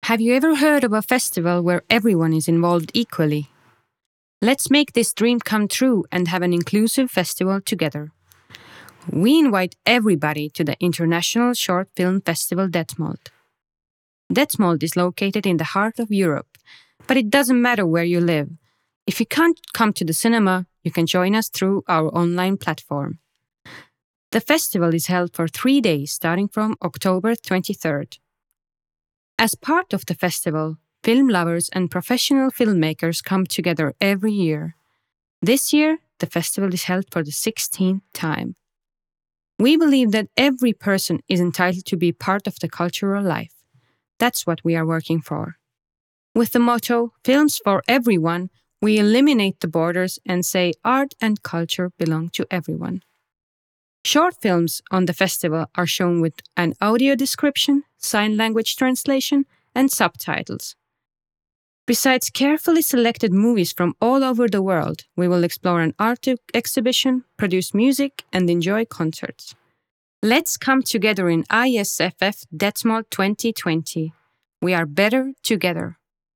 Have you ever heard of a festival where everyone is involved equally? Let's make this dream come true and have an inclusive festival together. We invite everybody to the International Short Film Festival Detmold. Detmold is located in the heart of Europe, but it doesn't matter where you live. If you can't come to the cinema, you can join us through our online platform. The festival is held for 3 days starting from October 23rd. As part of the festival, film lovers and professional filmmakers come together every year. This year, the festival is held for the 16th time. We believe that every person is entitled to be part of the cultural life. That's what we are working for. With the motto, Films for Everyone, we eliminate the borders and say art and culture belong to everyone. Short films on the festival are shown with an audio description, sign language translation, and subtitles. Besides carefully selected movies from all over the world, we will explore an art exhibition, produce music, and enjoy concerts. Let's come together in ISFF Detmold 2020. We are better together.